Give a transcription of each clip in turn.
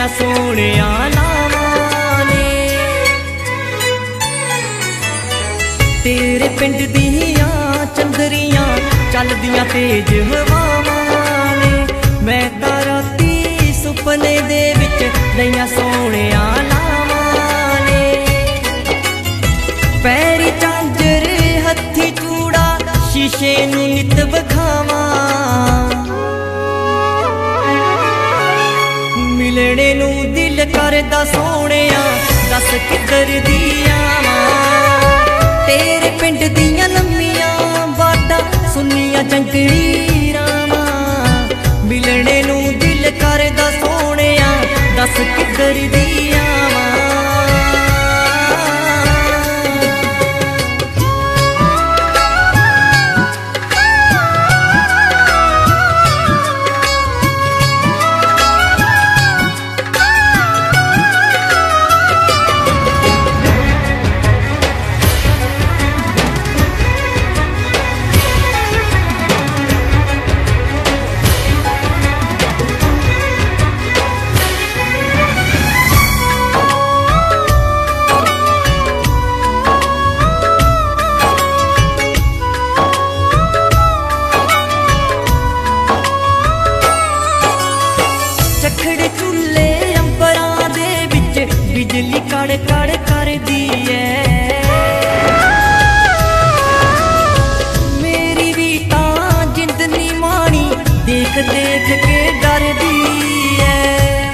नैया सोहणिया लावां ने। तेरे पिंड दियां चंदरियां चलदियां तेज हवावां ने। मैं तां राती सुपने दे विच नैया सोहणिया लावां ने। पैरी झांजर हत्थी चूड़ा शीशे नूं नित विखावां। मिलणे नूं दिल करदा सोहणिया दस किधर दी आवां। तेरे पिंड दियां लम्मियां बाटां सुनियां जंगली रावां। मिलणे नूं दिल करदा सोहणिया दस किधर दी आवां। बिजली कड़ कड़ कर दी है। मेरी भी तां जिंद नी मानी देख देख के डर दी है।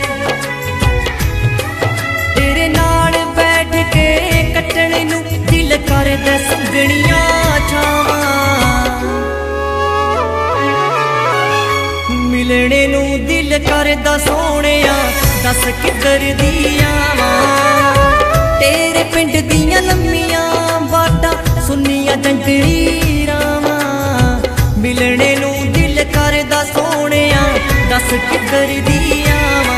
तेरे नाल बैठ के कटने नूं दिल करदा सुगणियां छावां। मिलणे नूं दिल करदा सोहणिया दस किधर दी आवां। तेरे पिंड दियां लम्मियां बाटां सुनियां जंगली रावां। मिलणे नूं दिल करदा सोहणिया दस किधर दी आवां।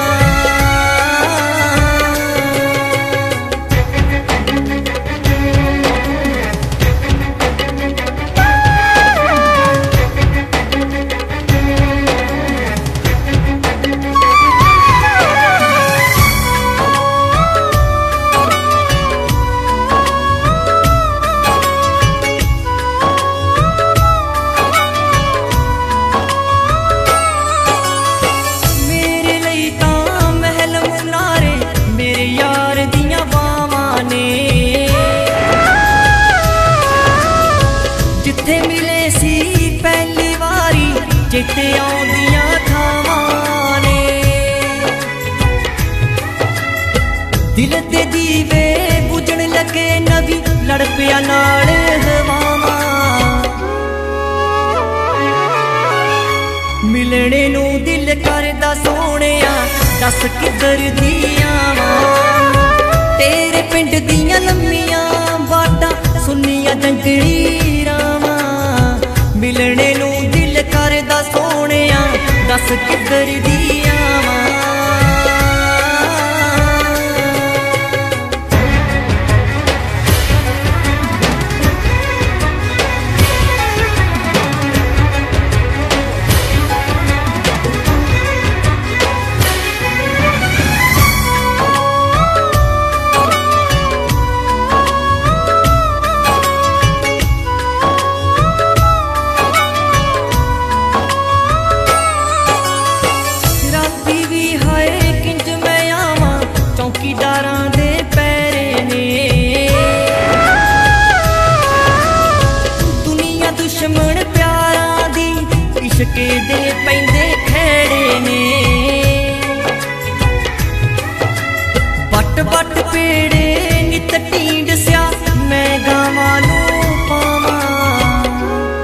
चेते आउंदियां थावां ने। दिल दे दीवे बुझण लगे नवी लड़ पिया नाल हवावां। मिलणे नूं दिल करदा सोहणिया दस किधर दी आवां। तेरे पिंड दियां लम्मियां बाटां सुनियां जंगली रावां। मिलणे नूं दिल करदा सोहणिया दस किधर दी आवां। चौकीदारां दे पैरे ने। दुनिया दुश्मन प्यारां दी इश्के दे पैंदे खेड़े ने। बट बट पेड़े नित ढींड स्या मैं गावां नूं पावां।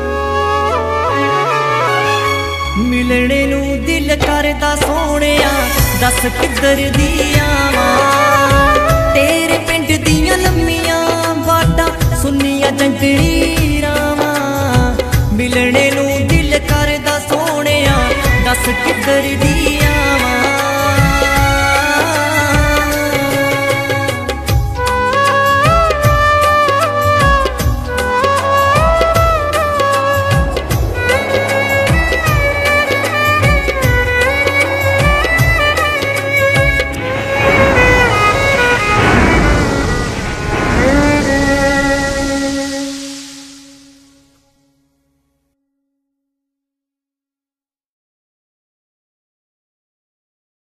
मिलणे नूं दिल करदा सोहणिया दस किधर दी आवां। तेरे पिंड दियां लम्मियां बाटां सुनियां जंगली रावां। मिलणे नूं दिल करदा सोहणिया दस किधर दी